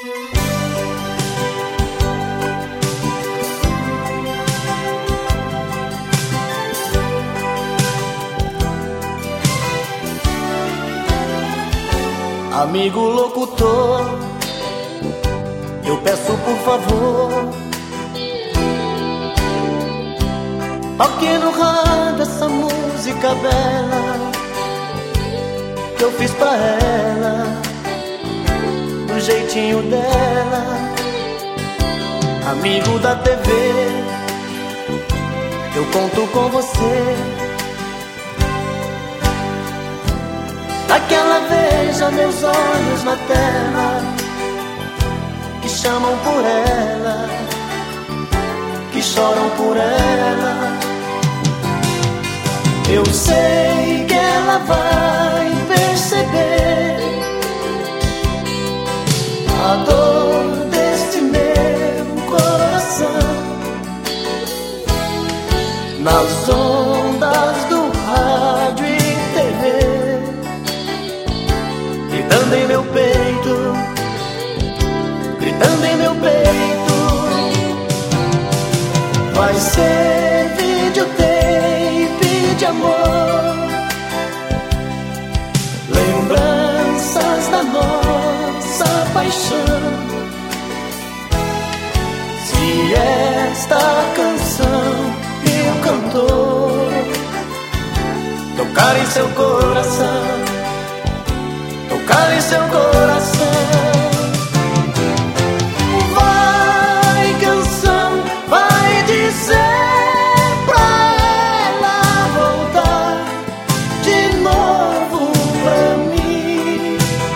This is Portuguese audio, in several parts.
Amigo locutor, eu peço por favor, toque no rádio essa música bela que eu fiz pra ela, do jeitinho dela. Amigo da TV, eu conto com você, pra que ela veja meus olhos na tela, que chamam por ela, que choram por ela. Eu sei que ela vai perceber a dor deste meu coração nas ondas do rádio e TV, gritando em meu peito, gritando em meu peito. Vai ser videotape de amor, lembranças da nossa paixão. Se esta canção e o cantor tocar em seu coração, tocar em seu coração. Vai, canção, vai dizer pra ela voltar de novo pra mim.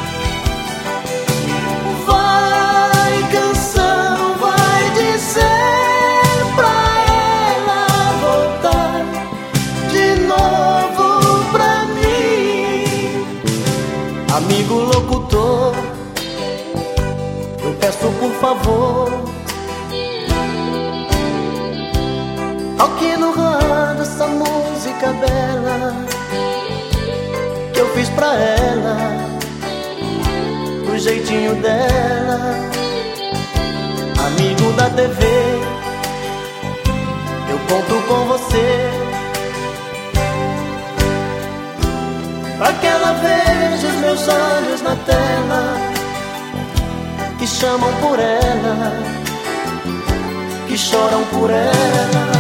Vai, canção, vai dizer pra ela voltar de novo pra mim. Amigo locutor, eu peço por favor, toque no rádio essa música bela que eu fiz pra ela, do jeitinho dela. Amigo da TV, eu conto com você, pra que ela veja os meus olhos na tela, que chamam por ela, que choram por ela.